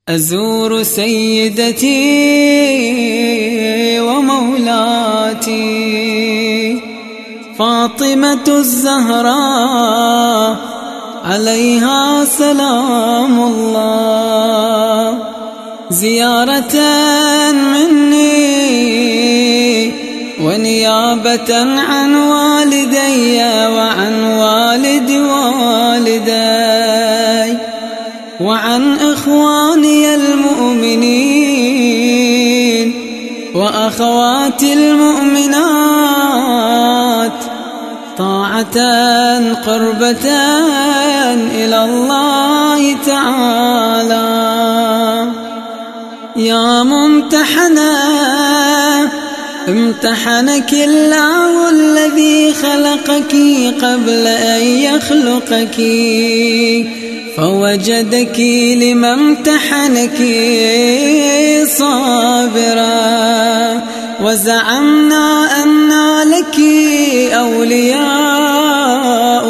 أزور سيدتي ومولاتي فاطمة الزهراء عليها سلام الله، زيارة مني ونيابة عن والدي وعن والد والدي وعن إخواني المؤمنين وأخواتي المؤمنات، طاعة قربة إلى الله تعالى. يا ممتحنة امتحنك الله الذي خلقك قبل أن يخلقك، فوجدك لما امتحنك صابرا، وزعمنا أن لك أولياء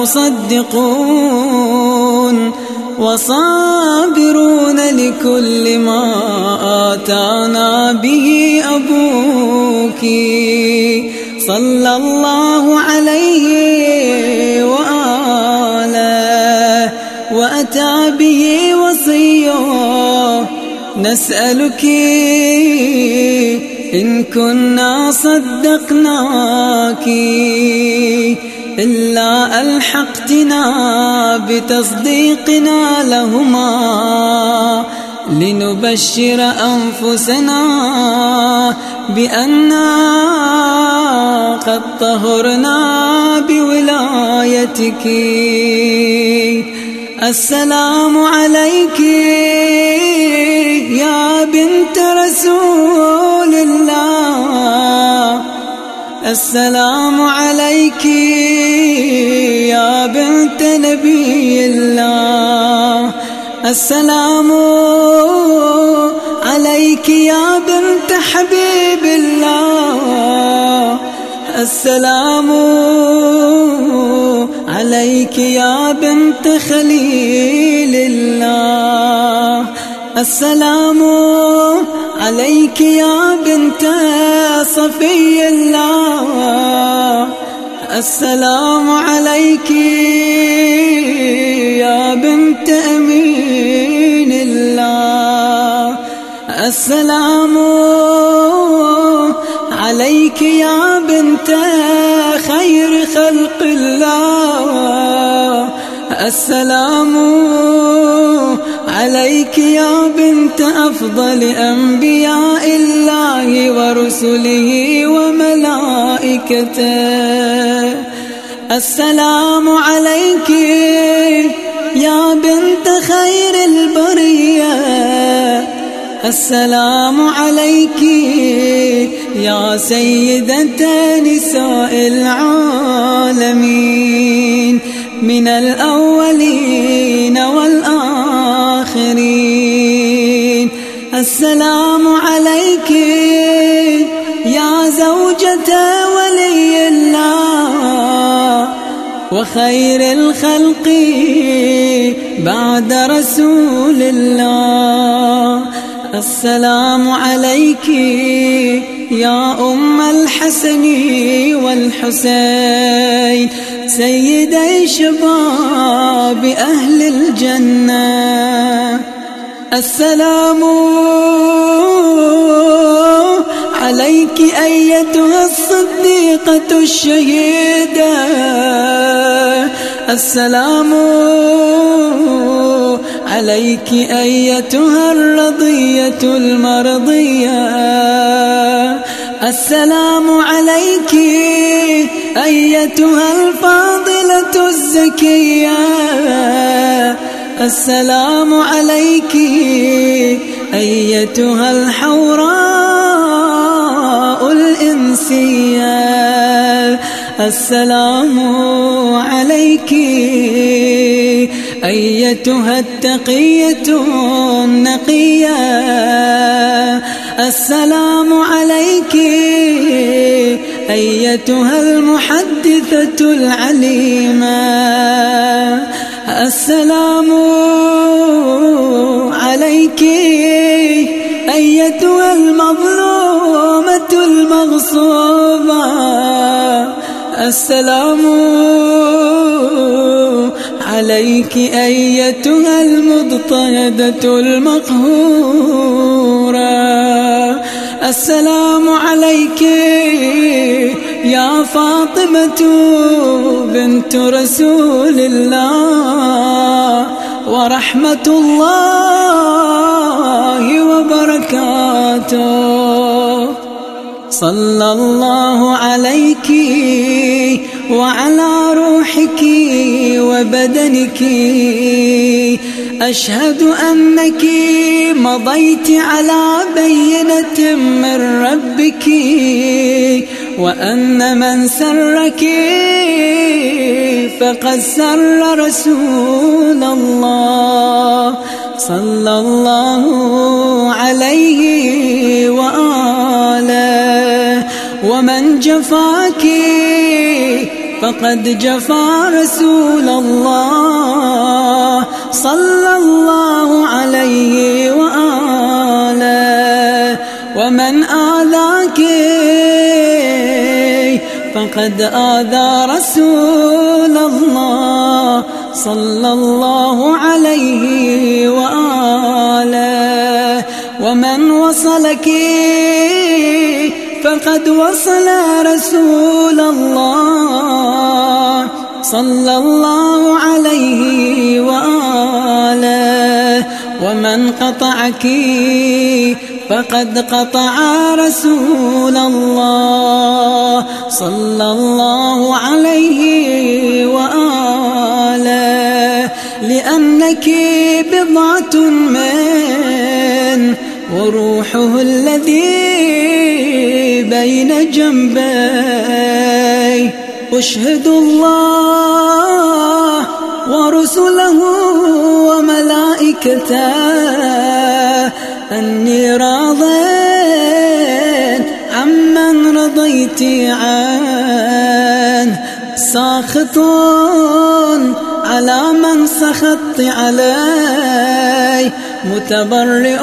ومصدقون وصابرون لكل ما آتانا به أبوك صلى الله عليه وآله وأتى به وصيه. نسألك إن كنا صدقناك إلا ألحقتنا بتصديقنا لهما، لنبشر أنفسنا بأننا قد طهرنا بولايتك. السلام عليك يا بنت رسول الله، السلام عليك يا بنت نبي الله، السلام عليك يا بنت حبيب الله، السلام عليك يا بنت خليل الله، السلام عليك يا بنت صفي الله، السلام عليك يا بنت أمين الله، السلام عليك يا بنت خير خلق الله، السلام عليك يا بنت أفضل أنبياء الله ورسله وملائكته، السلام عليك يا بنت خير البرية، السلام عليك يا سيدة نساء العالمين من الأولين والآخرين، السلام عليك يا زوجة ولي الله وخير الخلق بعد رسول الله، السلام عليك يا أم الحسن والحسين سيدي شباب أهل الجنة، السلام عليك أيتها الصديقة الشهيدة، السلام عليك أيتها الرضية المرضية، السلام عليك أيتها الفاضلة الزكية، السلام عليك أيتها الحوراء الإنسية، السلام عليك أيتها التقية النقية، السلام عليك أيتها المحدثة العليمة، السلام عليك عليك أيتها المظلومة المغصوبة. السلام عليك أيتها المضطهدة المقهورة. السلام عليك يا فاطمة بنت رسول الله ورحمة الله وبركاته. صلى الله عليك وعلى روحك وبدنك. أشهد أنك مضيت على بينة من ربك، وأن من سرك فقد سر رسول الله صلى الله عليه وآله. ومن جفاك فقد جفا رسول الله صلى الله عليه وآله. ومن آذاك فقد آذى رسول الله صلى الله عليه وآله. ومن وصلك فقد وصل رسول الله صلى الله عليه وآله. ومن قطعك فقد قطع رسول الله صلى الله عليه وآله. لأنك بضعة من وروحه الذي بين جنبي. أشهد الله ورسله وملائكته أني راض عمن رضيت عنه، ساخط على من سخطت عليه، متبرئ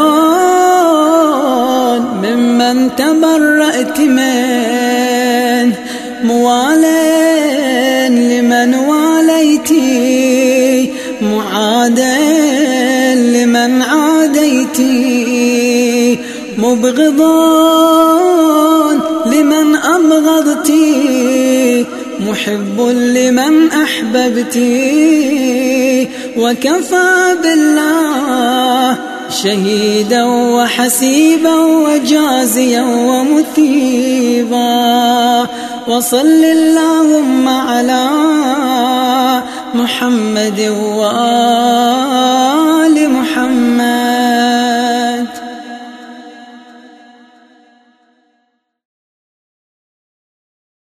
ممن تبرأت منه، موال لمن واليتي، معاد لمن عاديتي، مبغض لمن أبغضتي، محب لمن أحببتي. وكفى بالله شهيدا وحسيبا وجازيا ومثيبا. وصل اللهم على محمد وآله